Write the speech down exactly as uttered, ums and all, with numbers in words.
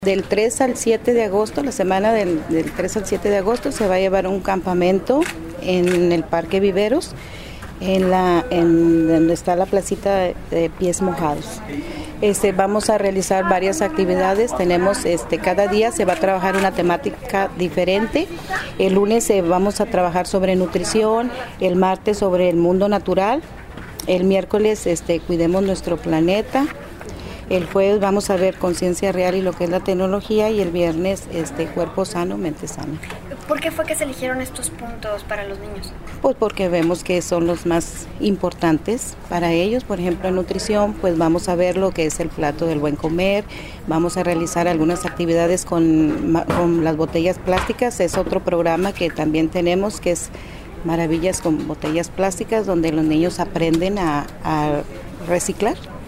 Del tres al siete de agosto, la semana del, del tres al siete de agosto, se va a llevar un campamento en el Parque Viveros, en la en donde está la placita de, de pies mojados. Este, vamos a realizar varias actividades. Tenemos este cada día se va a trabajar una temática diferente. El lunes eh, vamos a trabajar sobre nutrición, el martes sobre el mundo natural, el miércoles este cuidemos nuestro planeta. El jueves vamos a ver conciencia real y lo que es la tecnología, y el viernes este cuerpo sano, mente sana. ¿Por qué fue que se eligieron estos puntos para los niños? Pues porque vemos que son los más importantes para ellos. Por ejemplo, en nutrición, pues vamos a ver lo que es el plato del buen comer. Vamos a realizar algunas actividades con, con las botellas plásticas. Es otro programa que también tenemos, que es Maravillas con Botellas Plásticas, donde los niños aprenden a, a reciclar.